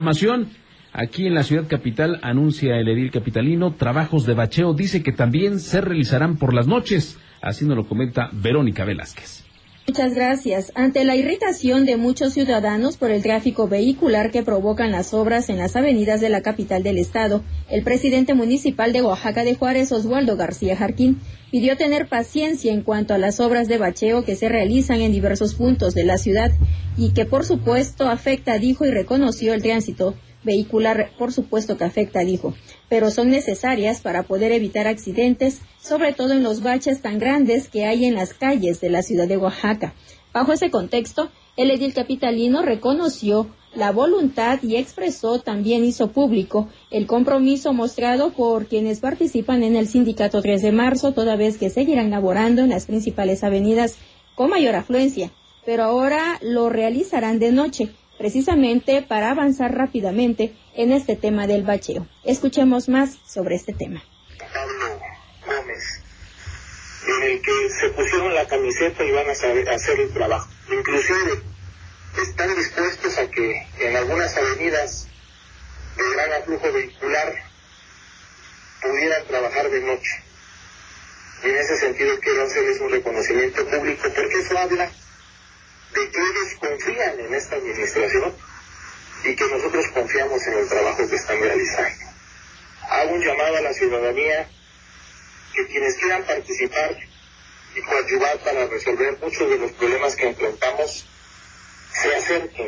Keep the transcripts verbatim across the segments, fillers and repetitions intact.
Información, aquí en la ciudad capital anuncia el edil capitalino trabajos de bacheo, dice que también se realizarán por las noches, así nos lo comenta Verónica Velázquez. Muchas gracias. Ante la irritación de muchos ciudadanos por el tráfico vehicular que provocan las obras en las avenidas de la capital del estado, el presidente municipal de Oaxaca de Juárez, Oswaldo García Jarquín, pidió tener paciencia en cuanto a las obras de bacheo que se realizan en diversos puntos de la ciudad y que por supuesto afecta, dijo, y reconoció el tránsito vehicular, por supuesto que afecta, dijo, pero son necesarias para poder evitar accidentes, sobre todo en los baches tan grandes que hay en las calles de la ciudad de Oaxaca. Bajo ese contexto, el edil capitalino reconoció la voluntad y expresó, también hizo público, el compromiso mostrado por quienes participan en el sindicato tres de marzo, toda vez que seguirán laborando en las principales avenidas con mayor afluencia, pero ahora lo realizarán de noche, precisamente para avanzar rápidamente en este tema del bacheo. Escuchemos más sobre este tema. Pablo Gómez, en el que se pusieron la camiseta y van a saber hacer el trabajo. Inclusive están dispuestos a que en algunas avenidas de gran aflujo vehicular pudieran trabajar de noche. Y en ese sentido quiero hacerles un reconocimiento público, porque eso habla de que ellos confían en esta administración y que nosotros confiamos en el trabajo que están realizando. Hago un llamado a la ciudadanía que quienes quieran participar y coadyuvar para resolver muchos de los problemas que enfrentamos se acerquen,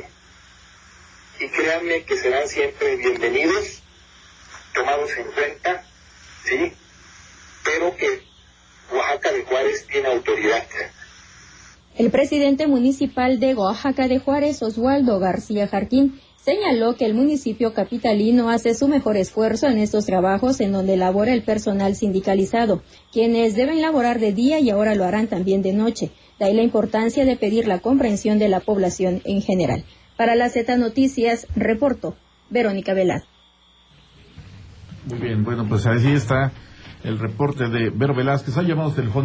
y créanme que serán siempre bienvenidos, tomados en cuenta, sí, pero que Oaxaca de Juárez tiene autoridad. El presidente municipal de Oaxaca de Juárez, Oswaldo García Jarquín, señaló que el municipio capitalino hace su mejor esfuerzo en estos trabajos en donde labora el personal sindicalizado, quienes deben laborar de día y ahora lo harán también de noche. De ahí la importancia de pedir la comprensión de la población en general. Para la Z Noticias, reportó Verónica Velázquez. Muy bien, bueno, pues así está el reporte de Vero Velázquez. Hay llamados telefónicos.